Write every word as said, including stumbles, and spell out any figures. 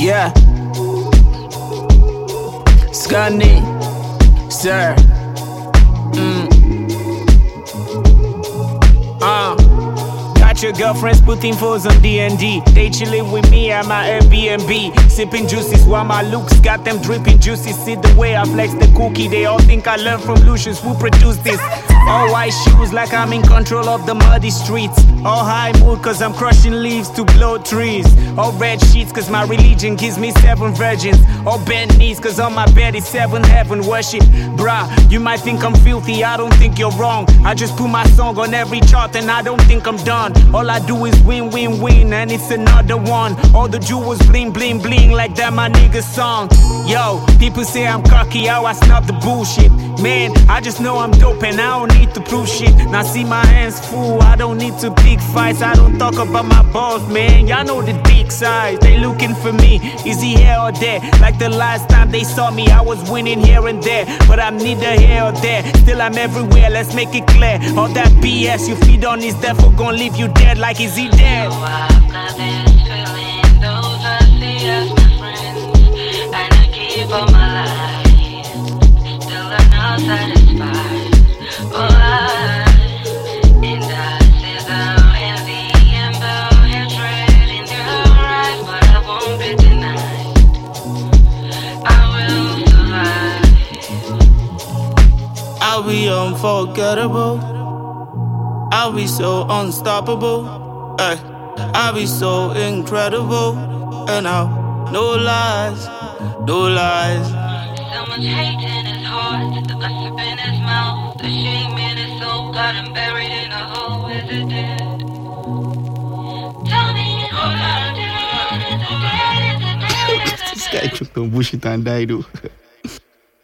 Yeah. Scunny, sir. Mm. Uh. Got your girlfriends putting foes on D and D. They chillin' with me at my Airbnb, sipping juices while my looks got them dripping juices. See the way I flex the cookie, they all think I learned from Lucius. Who produced this? All white shoes like I'm in control of the muddy streets. All high mood cause I'm crushing leaves to blow trees. All red sheets cause my religion gives me seven virgins. All bent knees cause on my bed is seven heaven worship. Bruh, you might think I'm filthy, I don't think you're wrong. I just put my song on every chart and I don't think I'm done. All I do is win, win, win, and it's another one. All the jewels bling, bling, bling like that my nigga song. Yo, people say I'm cocky, how I snub the bullshit. Man, I just know I'm dope and I don't need to prove shit. Now see my hands full, I don't need to pick fights. I don't talk about my balls, man. Y'all know the dick size. They looking for me, is he here or there? Like the last time they saw me, I was winning here and there. But I'm neither here or there, still I'm everywhere, let's make it clear. All that B S you feed on is therefore gonna leave you dead, like is he dead? So I've got this feeling, those I see as my friends, and I keep on my life. Still I'm not satisfied. Oh, I, and I see the envy and the hatred in your eyes, but I won't be denied. I will survive. I'll be unforgettable. I'll be so unstoppable. Ay, I'll be so incredible. And I'll no lies, no lies. So much hate in his heart, the gossip in his mouth, the shame in his soul, got him buried in a hole. Is it dead? Tell me, is it dead? Is it dead? Is it dead? This guy took the bullshit and died.